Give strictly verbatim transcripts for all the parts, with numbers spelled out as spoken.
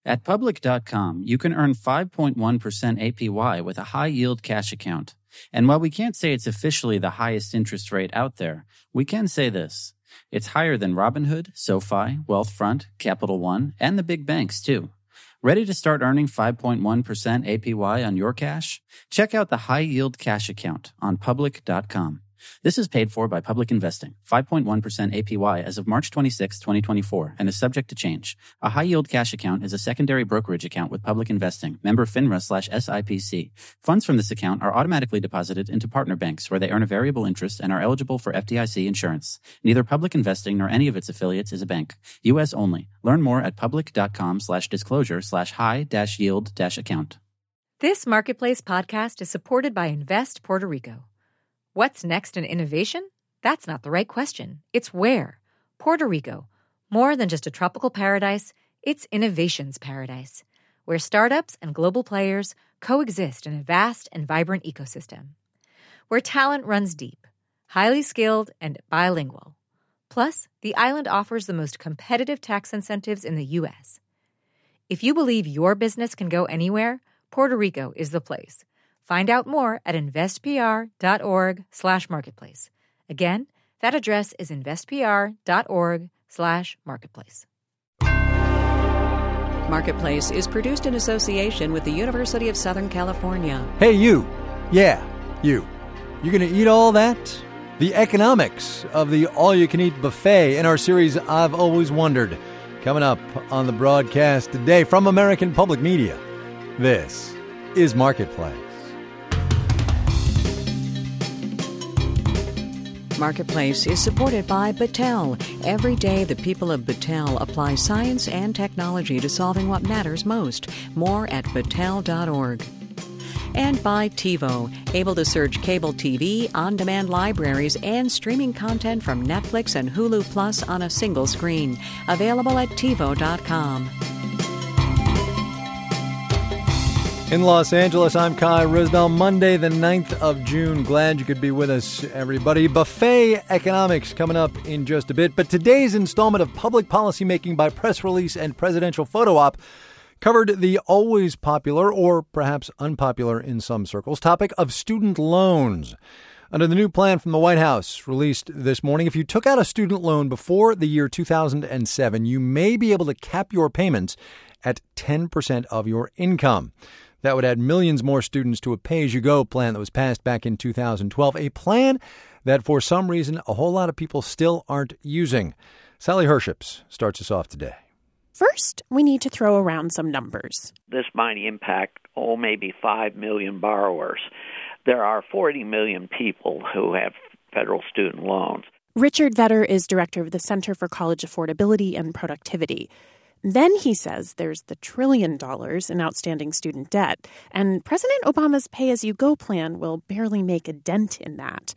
At Public dot com, you can earn five point one percent A P Y with a high-yield cash account. And while we can't say it's officially the highest interest rate out there, we can say this. It's higher than Robinhood, SoFi, Wealthfront, Capital One, and the big banks, too. Ready to start earning five point one percent A P Y on your cash? Check out the high-yield cash account on Public dot com. This is paid for by Public Investing, five point one percent A P Y as of March twenty-sixth, twenty twenty-four, and is subject to change. A high-yield cash account is a secondary brokerage account with Public Investing, member FINRA slash S I P C. Funds from this account are automatically deposited into partner banks where they earn a variable interest and are eligible for F D I C insurance. Neither Public Investing nor any of its affiliates is a bank. U S only. Learn more at Public dot com slash disclosure slash high dash yield dash account. This Marketplace podcast is supported by Invest Puerto Rico. What's next in innovation? That's not the right question. It's where. Puerto Rico. More than just a tropical paradise, it's innovation's paradise, where startups and global players coexist in a vast and vibrant ecosystem. Where talent runs deep, highly skilled, and bilingual. Plus, the island offers the most competitive tax incentives in the U S. If you believe your business can go anywhere, Puerto Rico is the place. Find out more at investpr.org slash marketplace. Again, that address is investpr.org slash marketplace. Marketplace is produced in association with the University of Southern California. Hey, you. Yeah, you. You gonna eat all that? The economics of the all-you-can-eat buffet in our series I've Always Wondered. Coming up on the broadcast today from American Public Media. This is Marketplace. Marketplace is supported by Battelle. Every day, the people of Battelle apply science and technology to solving what matters most. More at battelle dot org. And by TiVo, able to search cable T V, on-demand libraries, and streaming content from Netflix and Hulu Plus on a single screen. Available at TiVo dot com. In Los Angeles, I'm Kai Risbell. Monday, the ninth of June. Glad you could be with us, everybody. Buffet economics coming up in just a bit. But today's installment of Public Policy Making by Press Release and Presidential Photo Op covered the always popular, or perhaps unpopular in some circles, topic of student loans. Under the new plan from the White House released this morning, if you took out a student loan before the year two thousand seven, you may be able to cap your payments at ten percent of your income. That would add millions more students to a pay-as-you-go plan that was passed back in two thousand twelve, a plan that for some reason a whole lot of people still aren't using. Sally Herships starts us off today. First, we need to throw around some numbers. This might impact, oh, maybe five million borrowers. There are forty million people who have federal student loans. Richard Vedder is director of the Center for College Affordability and Productivity. Then he says there's the trillion dollars in outstanding student debt, and President Obama's pay-as-you-go plan will barely make a dent in that.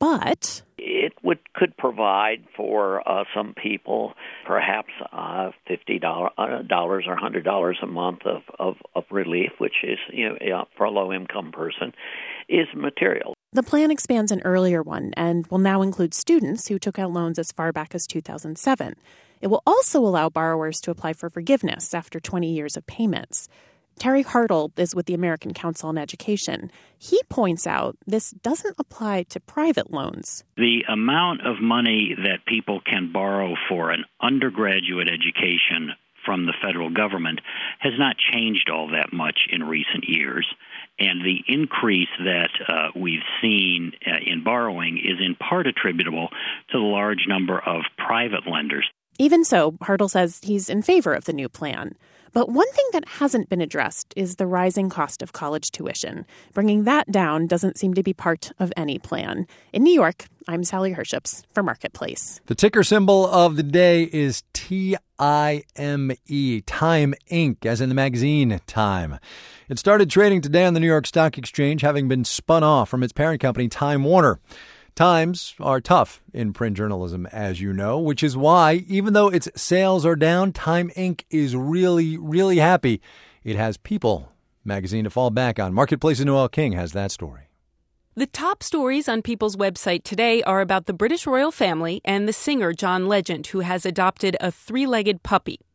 But it would could provide for uh, some people perhaps uh, fifty dollars or one hundred dollars a month of, of, of relief, which is, you know, for a low-income person, is material. The plan expands an earlier one and will now include students who took out loans as far back as two thousand seven. It will also allow borrowers to apply for forgiveness after twenty years of payments. Terry Hartle is with the American Council on Education. He points out this doesn't apply to private loans. The amount of money that people can borrow for an undergraduate education from the federal government has not changed all that much in recent years. And the increase that uh, we've seen uh, in borrowing is in part attributable to the large number of private lenders. Even so, Hartle says he's in favor of the new plan. But one thing that hasn't been addressed is the rising cost of college tuition. Bringing that down doesn't seem to be part of any plan. In New York, I'm Sally Herships for Marketplace. The ticker symbol of the day is T I M E, Time Incorporated, as in the magazine Time. It started trading today on the New York Stock Exchange, having been spun off from its parent company, Time Warner. Times are tough in print journalism, as you know, which is why, even though its sales are down, Time Incorporated is really, really happy. It has People magazine to fall back on. Marketplace's Noel King has that story. The top stories on People's website today are about the British royal family and the singer John Legend, who has adopted a three-legged puppy.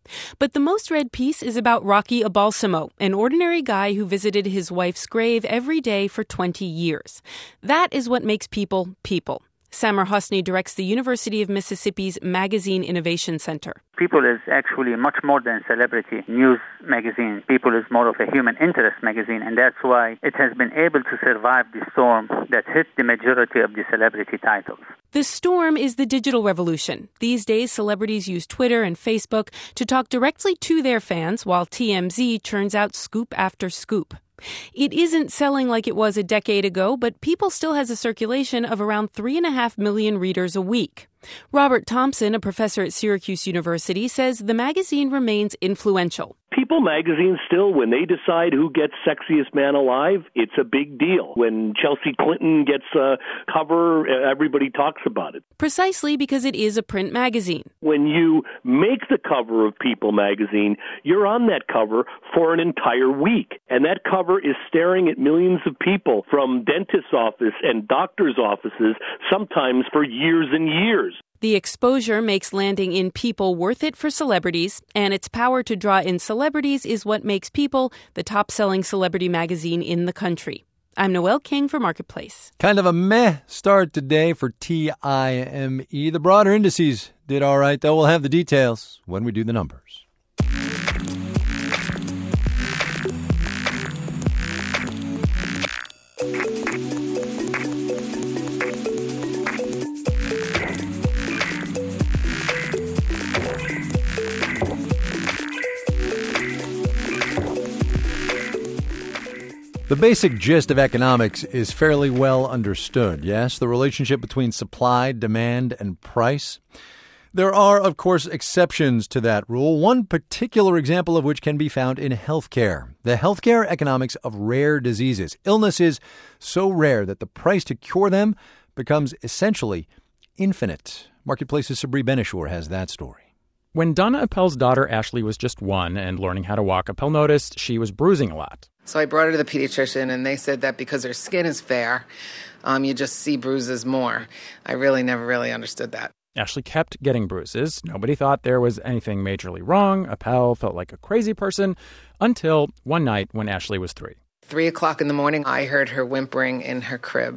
But the most read piece is about Rocky Abalsamo, an ordinary guy who visited his wife's grave every day for twenty years. That is what makes people people. Samer Hosni directs the University of Mississippi's Magazine Innovation Center. People is actually much more than celebrity news magazine. People is more of a human interest magazine, and that's why it has been able to survive the storm that hit the majority of the celebrity titles. The storm is the digital revolution. These days, celebrities use Twitter and Facebook to talk directly to their fans, while T M Z churns out scoop after scoop. It isn't selling like it was a decade ago, but People still has a circulation of around three and a half million readers a week. Robert Thompson, a professor at Syracuse University, says the magazine remains influential. People magazine still, when they decide who gets Sexiest Man Alive, it's a big deal. When Chelsea Clinton gets a cover, everybody talks about it. Precisely because it is a print magazine. When you make the cover of People magazine, you're on that cover for an entire week. And that cover is staring at millions of people from dentist's office and doctor's offices, sometimes for years and years. The exposure makes landing in People worth it for celebrities, and its power to draw in celebrities is what makes People the top-selling celebrity magazine in the country. I'm Noelle King for Marketplace. Kind of a meh start today for T I M E. The broader indices did all right, though. We'll have the details when we do the numbers. The basic gist of economics is fairly well understood, yes? The relationship between supply, demand, and price. There are, of course, exceptions to that rule, one particular example of which can be found in healthcare. The healthcare economics of rare diseases. Illnesses so rare that the price to cure them becomes essentially infinite. Marketplace's Sabri Benishur has that story. When Donna Appel's daughter Ashley was just one and learning how to walk, Appel noticed she was bruising a lot. So I brought her to the pediatrician, and they said that because her skin is fair, um, you just see bruises more. I really never really understood that. Ashley kept getting bruises. Nobody thought there was anything majorly wrong. Appel felt like a crazy person until one night when Ashley was three. Three o'clock in the morning, I heard her whimpering in her crib.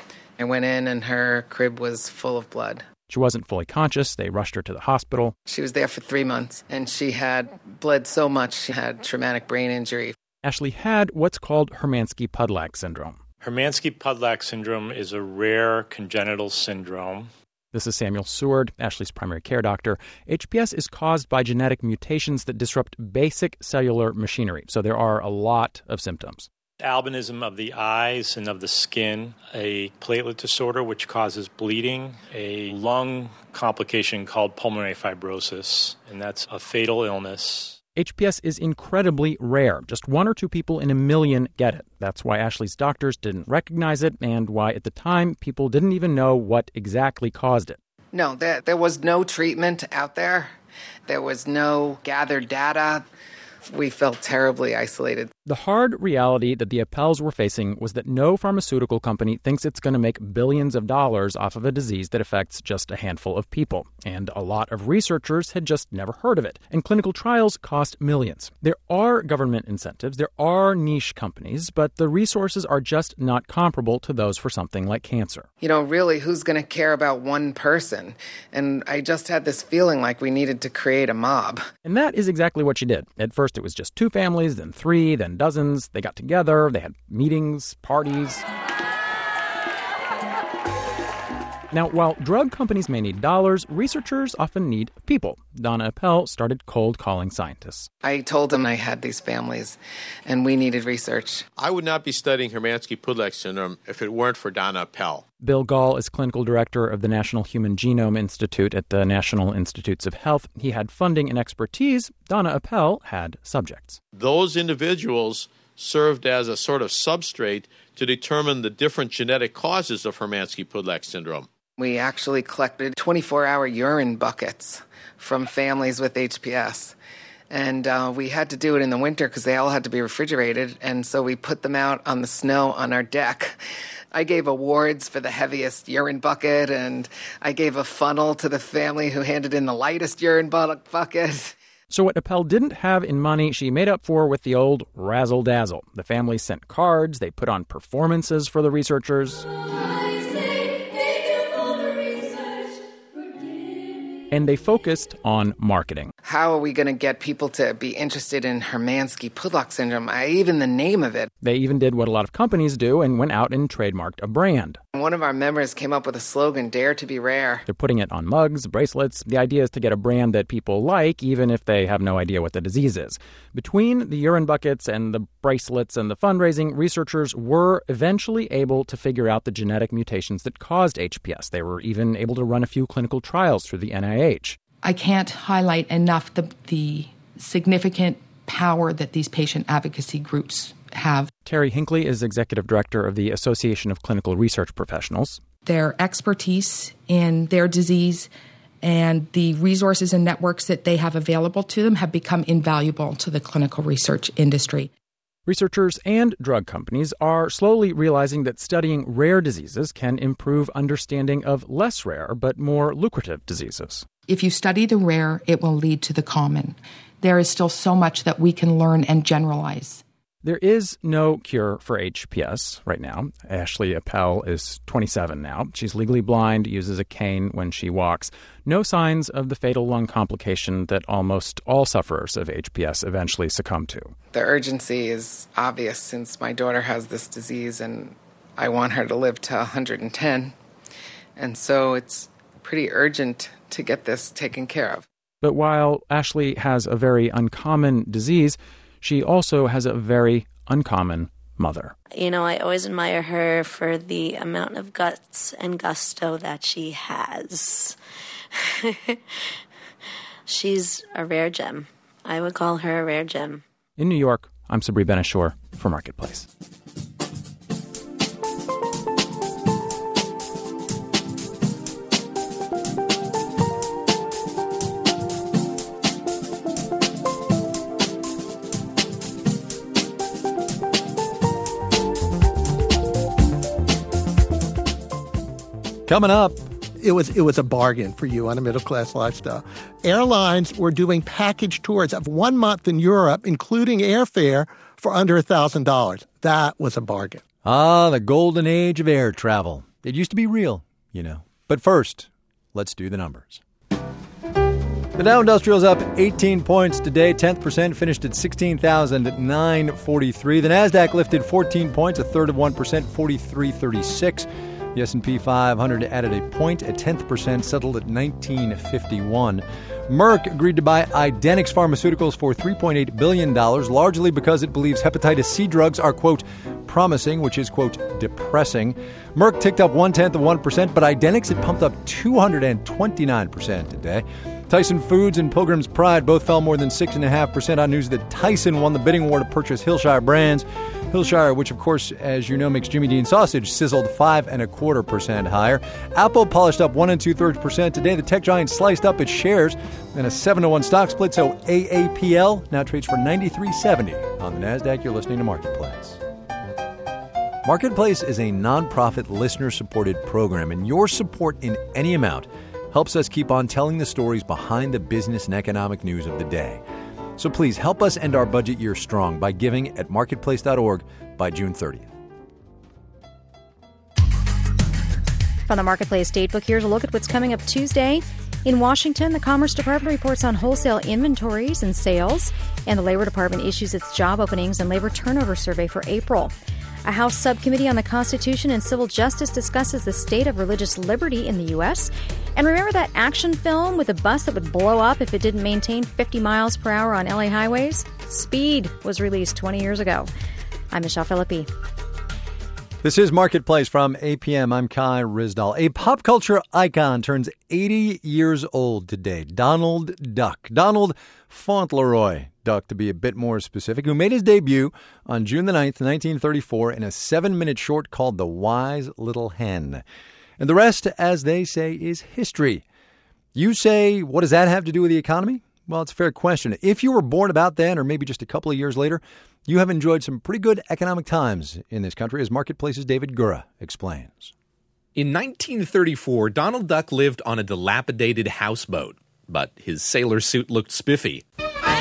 I went in, and her crib was full of blood. She wasn't fully conscious. They rushed her to the hospital. She was there for three months, and she had bled so much she had traumatic brain injury. Ashley had what's called Hermansky-Pudlak syndrome. Hermansky-Pudlak syndrome is a rare congenital syndrome. This is Samuel Seward, Ashley's primary care doctor. H P S is caused by genetic mutations that disrupt basic cellular machinery, so there are a lot of symptoms. Albinism of the eyes and of the skin, a platelet disorder which causes bleeding, a lung complication called pulmonary fibrosis, and that's a fatal illness. H P S is incredibly rare. Just one or two people in a million get it. That's why Ashley's doctors didn't recognize it and why at the time people didn't even know what exactly caused it. No, there, there was no treatment out there. There was no gathered data. We felt terribly isolated. The hard reality that the Appels were facing was that no pharmaceutical company thinks it's going to make billions of dollars off of a disease that affects just a handful of people. And a lot of researchers had just never heard of it. And clinical trials cost millions. There are government incentives, there are niche companies, but the resources are just not comparable to those for something like cancer. You know, really, who's going to care about one person? And I just had this feeling like we needed to create a mob. And that is exactly what she did. At first, it was just two families, then three, then dozens. They got together, they had meetings, parties. Now, while drug companies may need dollars, researchers often need people. Donna Appel started cold calling scientists. I told them I had these families, and we needed research. I would not be studying Hermansky-Pudlak syndrome if it weren't for Donna Appel. Bill Gall is clinical director of the National Human Genome Institute at the National Institutes of Health. He had funding and expertise. Donna Appel had subjects. Those individuals served as a sort of substrate to determine the different genetic causes of Hermansky-Pudlak syndrome. We actually collected twenty-four hour urine buckets from families with H P S. And uh, we had to do it in the winter because they all had to be refrigerated. And so we put them out on the snow on our deck. I gave awards for the heaviest urine bucket, and I gave a funnel to the family who handed in the lightest urine bucket. So what Appel didn't have in money, she made up for with the old razzle-dazzle. The family sent cards, they put on performances for the researchers. And they focused on marketing. How are we going to get people to be interested in Hermansky-Pudlak syndrome? I, even the name of it. They even did what a lot of companies do and went out and trademarked a brand. One of our members came up with a slogan, Dare to be Rare. They're putting it on mugs, bracelets. The idea is to get a brand that people like, even if they have no idea what the disease is. Between the urine buckets and the bracelets and the fundraising, researchers were eventually able to figure out the genetic mutations that caused H P S. They were even able to run a few clinical trials through the N I H. I can't highlight enough the, the significant power that these patient advocacy groups have. Terry Hinckley is executive director of the Association of Clinical Research Professionals. Their expertise in their disease and the resources and networks that they have available to them have become invaluable to the clinical research industry. Researchers and drug companies are slowly realizing that studying rare diseases can improve understanding of less rare but more lucrative diseases. If you study the rare, it will lead to the common. There is still so much that we can learn and generalize. There is no cure for H P S right now. Ashley Appel is twenty-seven now. She's legally blind, uses a cane when she walks. No signs of the fatal lung complication that almost all sufferers of H P S eventually succumb to. The urgency is obvious since my daughter has this disease and I want her to live to one hundred ten. And so it's pretty urgent to get this taken care of. But while Ashley has a very uncommon disease, she also has a very uncommon mother. You know, I always admire her for the amount of guts and gusto that she has. She's a rare gem. I would call her a rare gem. In New York, I'm Sabri Ben-Achour for Marketplace. Coming up. It was it was a bargain for you on a middle-class lifestyle. Airlines were doing package tours of one month in Europe, including airfare, for under one thousand dollars. That was a bargain. Ah, the golden age of air travel. It used to be real, you know. But first, let's do the numbers. The Dow Industrial's up eighteen points today, tenth percent, finished at sixteen thousand nine hundred forty-three. The Nasdaq lifted fourteen points, a third of one percent, forty-three thirty-six. The S and P five hundred added a point, a tenth percent, settled at nineteen fifty-one. Merck agreed to buy Idenix Pharmaceuticals for three point eight billion dollars, largely because it believes hepatitis C drugs are, quote, promising, which is, quote, depressing. Merck ticked up one-tenth of one percent, but Idenix had pumped up two hundred twenty-nine percent today. Tyson Foods and Pilgrim's Pride both fell more than six point five percent on news that Tyson won the bidding war to purchase Hillshire Brands. Hillshire, which, of course, as you know, makes Jimmy Dean sausage, sizzled five and a quarter percent higher. Apple polished up one and two-thirds percent today. The tech giant sliced up its shares in a seven to one stock split, so A A P L now trades for ninety-three seventy on the Nasdaq. You're listening to Marketplace. Marketplace is a nonprofit, listener-supported program, and your support in any amount helps us keep on telling the stories behind the business and economic news of the day. So please help us end our budget year strong by giving at marketplace dot org by June thirtieth. From the Marketplace Datebook, here's a look at what's coming up Tuesday. In Washington, the Commerce Department reports on wholesale inventories and sales, and the Labor Department issues its job openings and labor turnover survey for April. A House subcommittee on the Constitution and Civil Justice discusses the state of religious liberty in the U S. And remember that action film with a bus that would blow up if it didn't maintain fifty miles per hour on L A highways? Speed was released twenty years ago. I'm Michelle Philippi. This is Marketplace from A P M. I'm Kai Ryssdal. A pop culture icon turns eighty years old today. Donald Duck. Donald Fauntleroy Duck, to be a bit more specific, who made his debut on June the ninth, nineteen thirty-four, in a seven-minute short called The Wise Little Hen. And the rest, as they say, is history. You say, what does that have to do with the economy? Well, it's a fair question. If you were born about then, or maybe just a couple of years later, you have enjoyed some pretty good economic times in this country, as Marketplace's David Gura explains. In nineteen thirty-four, Donald Duck lived on a dilapidated houseboat, but his sailor suit looked spiffy.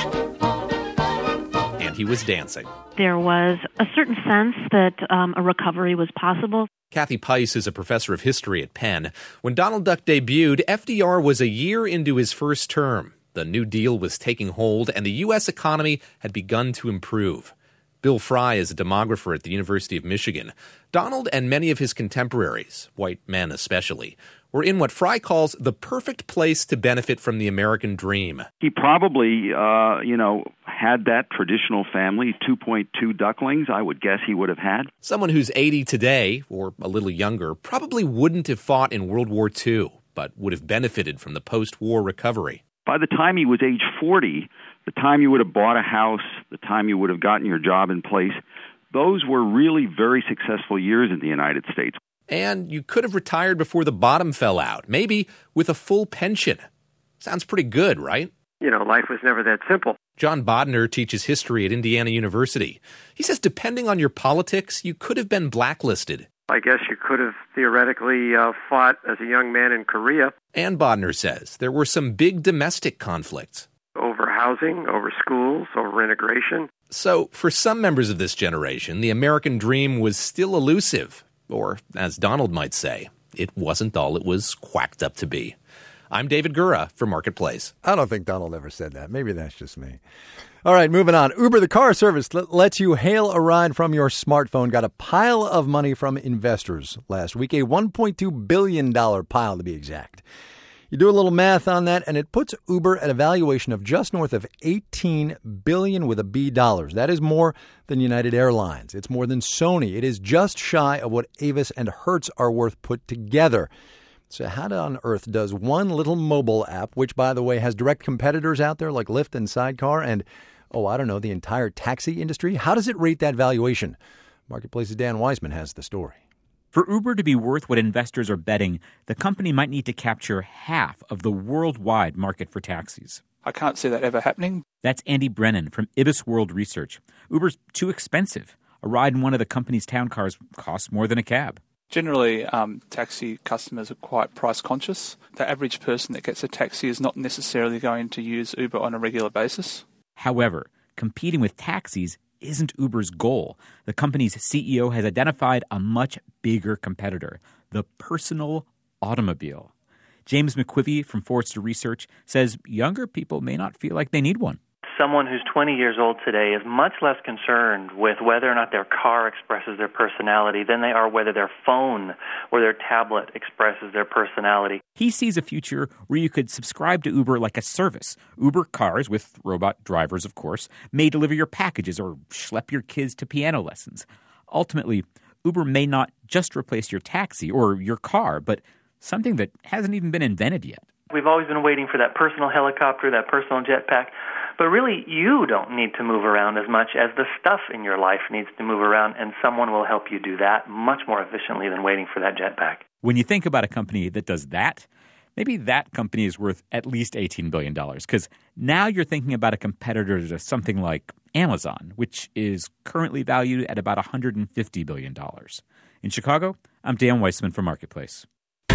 and he was dancing. There was a certain sense that um, a recovery was possible. Kathy Pice is a professor of history at Penn. When Donald Duck debuted, F D R was a year into his first term. The New Deal was taking hold, and the U S economy had begun to improve. Bill Fry is a demographer at the University of Michigan. Donald and many of his contemporaries, white men especially, were in what Fry calls the perfect place to benefit from the American dream. He probably, uh, you know, had that traditional family, two point two ducklings, I would guess he would have had. Someone who's eighty today, or a little younger, probably wouldn't have fought in World War Two, but would have benefited from the post-war recovery. By the time he was age forty, the time you would have bought a house, the time you would have gotten your job in place, those were really very successful years in the United States. And you could have retired before the bottom fell out, maybe with a full pension. Sounds pretty good, right? You know, life was never that simple. John Bodner teaches history at Indiana University. He says depending on your politics, you could have been blacklisted. I guess you could have theoretically uh, fought as a young man in Korea. And Bodner says there were some big domestic conflicts. Over housing, over schools, over integration. So for some members of this generation, the American dream was still elusive. Or, as Donald might say, it wasn't all it was quacked up to be. I'm David Gura for Marketplace. I don't think Donald ever said that. Maybe that's just me. All right, moving on. Uber, the car service that lets you hail a ride from your smartphone, got a pile of money from investors last week, a one point two billion dollars pile to be exact. You do a little math on that, and it puts Uber at a valuation of just north of eighteen billion dollars with a B dollars. That is more than United Airlines. It's more than Sony. It is just shy of what Avis and Hertz are worth put together. So how on earth does one little mobile app, which, by the way, has direct competitors out there like Lyft and Sidecar and, oh, I don't know, the entire taxi industry, how does it rate that valuation? Marketplace's Dan Weissman has the story. For Uber to be worth what investors are betting, the company might need to capture half of the worldwide market for taxis. I can't see that ever happening. That's Andy Brennan from Ibis World Research. Uber's too expensive. A ride in one of the company's town cars costs more than a cab. Generally, um, taxi customers are quite price conscious. The average person that gets a taxi is not necessarily going to use Uber on a regular basis. However, competing with taxis isn't Uber's goal. The company's C E O has identified a much bigger competitor, the personal automobile. James McQuivey from Forrester Research says younger people may not feel like they need one. Someone who's twenty years old today is much less concerned with whether or not their car expresses their personality than they are whether their phone or their tablet expresses their personality. He sees a future where you could subscribe to Uber like a service. Uber cars, with robot drivers, of course, may deliver your packages or schlep your kids to piano lessons. Ultimately, Uber may not just replace your taxi or your car, but something that hasn't even been invented yet. We've always been waiting for that personal helicopter, that personal jetpack. But really, you don't need to move around as much as the stuff in your life needs to move around, and someone will help you do that much more efficiently than waiting for that jetpack. When you think about a company that does that, maybe that company is worth at least eighteen billion dollars, because now you're thinking about a competitor to something like Amazon, which is currently valued at about one hundred fifty billion dollars. In Chicago, I'm Dan Weissman for Marketplace.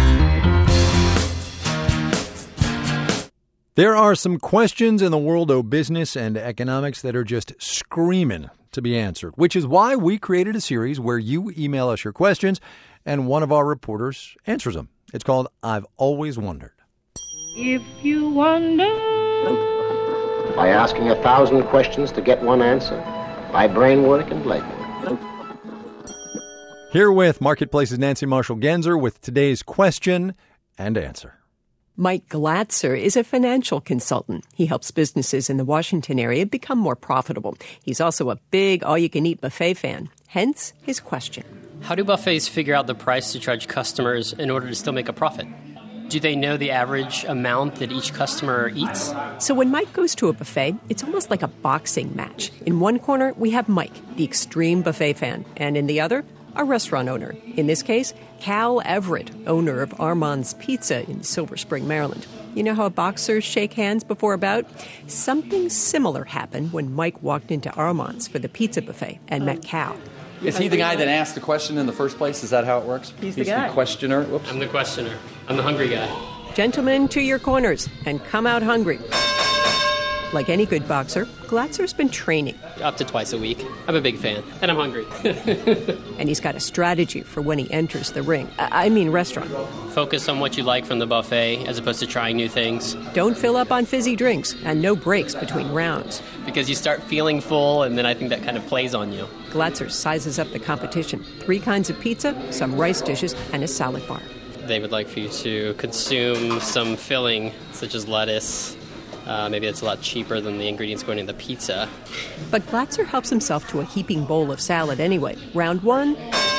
There are some questions in the world of business and economics that are just screaming to be answered, which is why we created a series where you email us your questions and one of our reporters answers them. It's called I've Always Wondered. If you wonder... By asking a thousand questions to get one answer. By brain work and leg work. Here with Marketplace's Nancy Marshall-Genzer with today's question and answer. Mike Glatzer is a financial consultant. He helps businesses in the Washington area become more profitable. He's also a big all-you-can-eat buffet fan, hence his question. How do buffets figure out the price to charge customers in order to still make a profit? Do they know the average amount that each customer eats? So when Mike goes to a buffet, it's almost like a boxing match. In one corner, we have Mike, the extreme buffet fan, and in the other, a restaurant owner. In this case, Cal Everett, owner of Armand's Pizza in Silver Spring, Maryland. You know how boxers shake hands before a bout? Something similar happened when Mike walked into Armand's for the pizza buffet and met Cal. Is he the guy that asked the question in the first place? Is that how it works? He's the He's guy. the questioner? Whoops. I'm the questioner. I'm the hungry guy. Gentlemen, to your corners and come out hungry. Like any good boxer, Glatzer's been training. Up to twice a week. I'm a big fan, and I'm hungry. And he's got a strategy for when he enters the ring. I, I mean restaurant. Focus on what you like from the buffet as opposed to trying new things. Don't fill up on fizzy drinks, and no breaks between rounds. Because you start feeling full, and then I think that kind of plays on you. Glatzer sizes up the competition. Three kinds of pizza, some rice dishes, and a salad bar. They would like for you to consume some filling, such as lettuce. Uh, maybe it's a lot cheaper than the ingredients going in the pizza. But Glatzer helps himself to a heaping bowl of salad anyway. Round one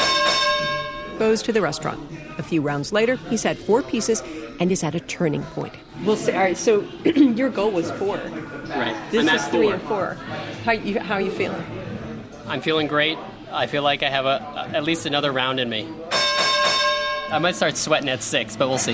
goes to the restaurant. A few rounds later, he's had four pieces and is at a turning point. We'll see. All right, so your goal was four. Right. This I'm is at three four. and four. How you how are you feeling? I'm feeling great. I feel like I have a at least another round in me. I might start sweating at six, but we'll see.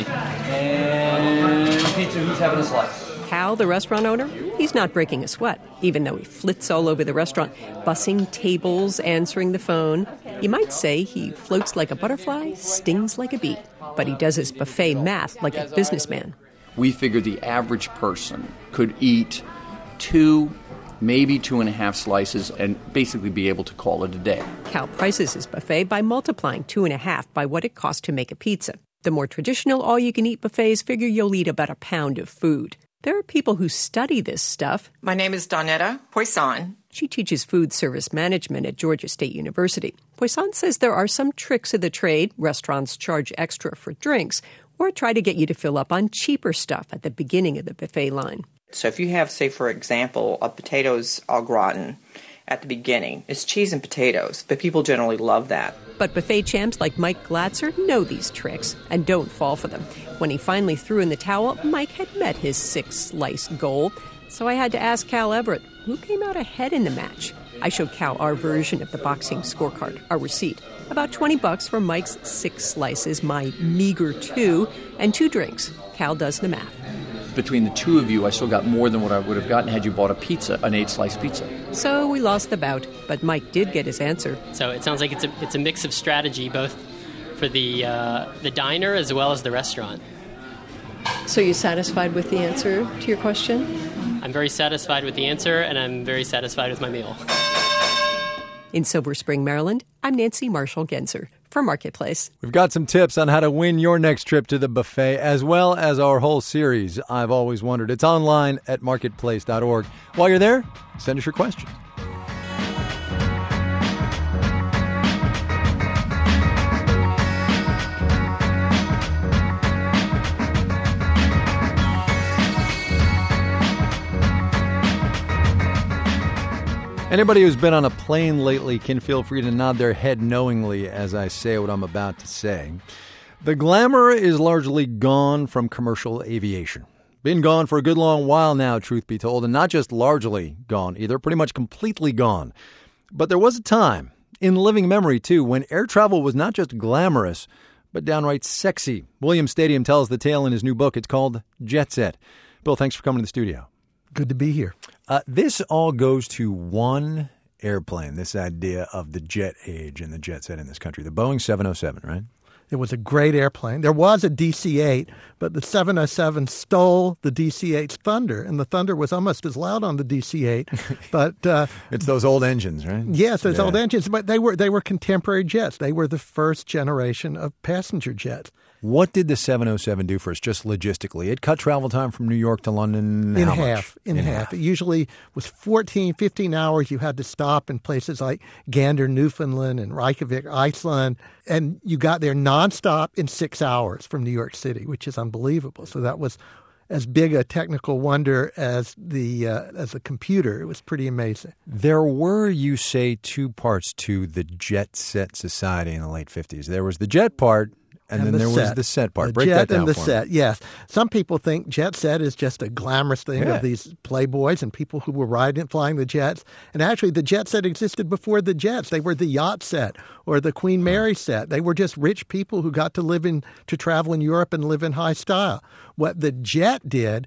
And pizza, who's having a slice? Cal, the restaurant owner, he's not breaking a sweat, even though he flits all over the restaurant, bussing tables, answering the phone. You might say he floats like a butterfly, stings like a bee. But he does his buffet math like a businessman. We figured the average person could eat two, maybe two and a half slices and basically be able to call it a day. Cal prices his buffet by multiplying two and a half by what it costs to make a pizza. The more traditional all-you-can-eat buffets figure you'll eat about a pound of food. There are people who study this stuff. My name is Donetta Poisson. She teaches food service management at Georgia State University. Poisson says there are some tricks of the trade. Restaurants charge extra for drinks or try to get you to fill up on cheaper stuff at the beginning of the buffet line. So if you have, say, for example, a potatoes au gratin at the beginning, it's cheese and potatoes, but people generally love that. But buffet champs like Mike Glatzer know these tricks and don't fall for them. When he finally threw in the towel, Mike had met his six-slice goal. So I had to ask Cal Everett, who came out ahead in the match? I showed Cal our version of the boxing scorecard, our receipt. About twenty bucks for Mike's six slices, my meager two, and two drinks. Cal does the math. Between the two of you, I still got more than what I would have gotten had you bought a pizza, an eight-slice pizza. So we lost the bout, but Mike did get his answer. So it sounds like it's a it's a mix of strategy, both for the uh, the diner as well as the restaurant. So you're satisfied with the answer to your question? I'm very satisfied with the answer, and I'm very satisfied with my meal. In Silver Spring, Maryland, I'm Nancy Marshall-Genzer for Marketplace. We've got some tips on how to win your next trip to the buffet, as well as our whole series, I've Always Wondered. It's online at marketplace dot org. While you're there, send us your questions. Anybody who's been on a plane lately can feel free to nod their head knowingly as I say what I'm about to say. The glamour is largely gone from commercial aviation. Been gone for a good long while now, truth be told, and not just largely gone either, pretty much completely gone. But there was a time, in living memory too, when air travel was not just glamorous, but downright sexy. William Stadium tells the tale in his new book. It's called Jet Set. Bill, thanks for coming to the studio. Good to be here. Uh, this all goes to one airplane, this idea of the jet age and the jet set in this country, the Boeing seven oh seven, right? It was a great airplane. There was a D C eight, but the seven oh seven stole the D C eight's thunder, and the thunder was almost as loud on the D C eight. But uh, it's those old engines, right? Yes, those yeah. old engines, but they were they were contemporary jets. They were the first generation of passenger jets. What did the seven oh seven do for us, just logistically? It cut travel time from New York to London in how half. Much? In, in half. half. It usually was fourteen, fifteen hours. You had to stop in places like Gander, Newfoundland, and Reykjavik, Iceland. And you got there nonstop in six hours from New York City, which is unbelievable. So that was as big a technical wonder as the uh, as the computer. It was pretty amazing. There were, you say, two parts to the jet set society in the late fifties. There was the jet part, and, and then the there set. was the set part. The Break jet that down and the for set, me. Yes. Some people think jet set is just a glamorous thing yeah. of these playboys and people who were riding, flying the jets. And actually, the jet set existed before the jets. They were the yacht set or the Queen Mary set. They were just rich people who got to live in, to travel in Europe and live in high style. What the jet did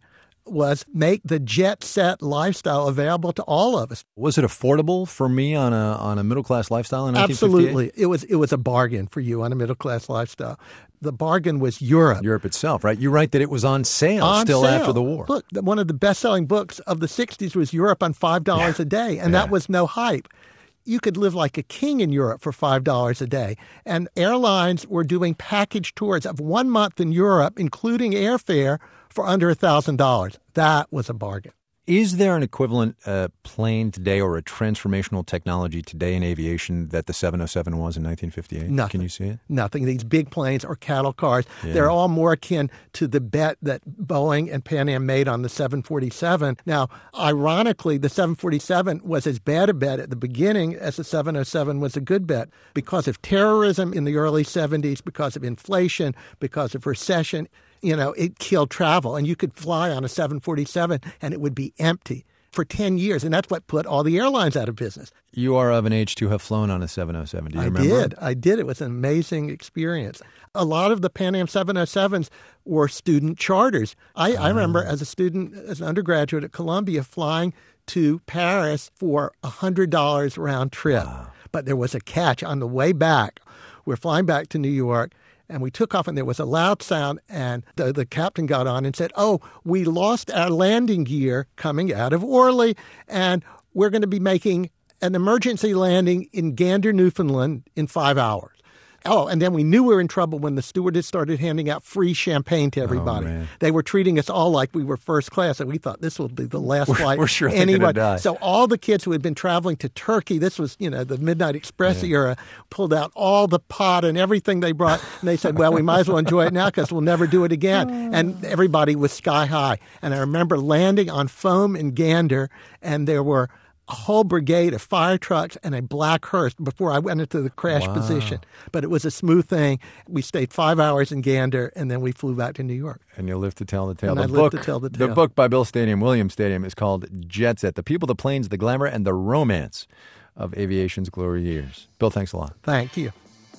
was make the jet set lifestyle available to all of us. Was it affordable for me on a on a middle class lifestyle in nineteen fifty-eight? Absolutely. It was it was a bargain for you on a middle class lifestyle. The bargain was Europe. Europe itself, right? You write that it was on sale on still sale. after the war. Look, one of the best-selling books of the sixties was Europe on five dollars yeah. a day, and yeah. that was no hype. You could live like a king in Europe for five dollars a day. And airlines were doing package tours of one month in Europe, including airfare, for under one thousand dollars. That was a bargain. Is there an equivalent uh, plane today or a transformational technology today in aviation that the seven oh seven was in nineteen fifty-eight? Nothing. Can you see it? Nothing. These big planes are cattle cars. Yeah. They're all more akin to the bet that Boeing and Pan Am made on the seven forty-seven. Now, ironically, the seven forty-seven was as bad a bet at the beginning as the seven oh seven was a good bet because of terrorism in the early seventies, because of inflation, because of recession. You know, it killed travel, and you could fly on a seven forty-seven and it would be empty for ten years, and that's what put all the airlines out of business. You are of an age to have flown on a seven oh seven. Do you I remember? did. I did. It was an amazing experience. A lot of the Pan Am seven oh sevens were student charters. I, oh. I remember as a student, as an undergraduate at Columbia, flying to Paris for one hundred dollars round trip. Wow. But there was a catch. On the way back, we're flying back to New York, and we took off, and there was a loud sound, and the, the captain got on and said, oh, we lost our landing gear coming out of Orly, and we're going to be making an emergency landing in Gander, Newfoundland in five hours. Oh, and then we knew we were in trouble when the stewardess started handing out free champagne to everybody. Oh, they were treating us all like we were first class, and we thought this will be the last we're, flight. We're sure anyone. Die. So all the kids who had been traveling to Turkey, this was, you know, the Midnight Express yeah. era, pulled out all the pot and everything they brought, and they said, well, we might as well enjoy it now because we'll never do it again. And everybody was sky high. And I remember landing on foam in Gander, and there were a whole brigade of fire trucks and a black hearse before I went into the crash wow. position. But it was a smooth thing. We stayed five hours in Gander, and then we flew back to New York. And you lived to tell the tale. And the I book, lived to tell the tale. The book by Bill Stadium, William Stadium, is called Jet Set: The People, the Planes, the Glamour, and the Romance of Aviation's Glory Years. Bill, thanks a lot. Thank you.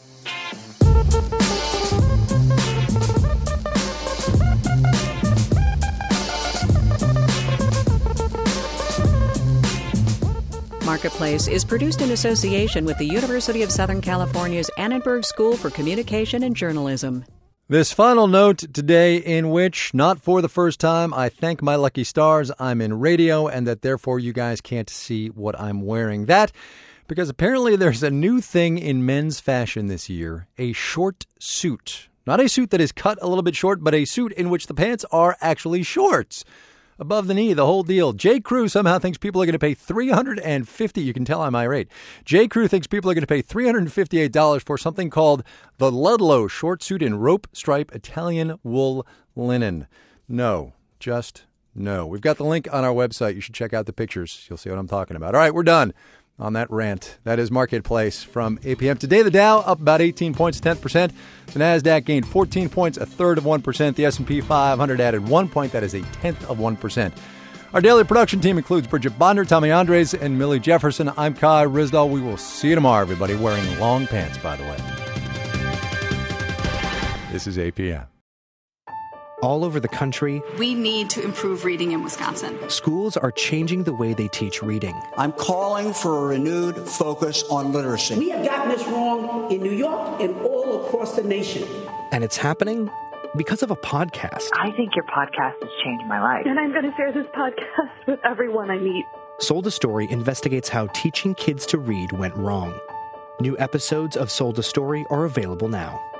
Marketplace is produced in association with the University of Southern California's Annenberg School for Communication and Journalism. This final note today, in which, not for the first time, I thank my lucky stars I'm in radio and that therefore you guys can't see what I'm wearing. That because apparently there's a new thing in men's fashion this year, a short suit. Not a suit that is cut a little bit short, but a suit in which the pants are actually shorts. Above the knee, the whole deal. J. Crew somehow thinks people are going to pay three hundred fifty dollars. You can tell I'm irate. J. Crew thinks people are going to pay three hundred fifty-eight dollars for something called the Ludlow short suit in rope stripe Italian wool linen. No, just no. We've got the link on our website. You should check out the pictures. You'll see what I'm talking about. All right, we're done on that rant. That is Marketplace from eight p.m. Today, the Dow up about eighteen points, tenth percent. The NASDAQ gained fourteen points, a third of one percent. The S and P five hundred added one point. That is a tenth of one percent. Our daily production team includes Bridget Bonder, Tommy Andres, and Millie Jefferson. I'm Kai Risdall. We will see you tomorrow, everybody, wearing long pants, by the way. This is eight p.m. All over the country, we need to improve reading in Wisconsin. Schools are changing the way they teach reading. I'm calling for a renewed focus on literacy. We have gotten this wrong in New York and all across the nation. And it's happening because of a podcast. I think your podcast has changed my life. And I'm going to share this podcast with everyone I meet. Sold a Story investigates how teaching kids to read went wrong. New episodes of Sold a Story are available now.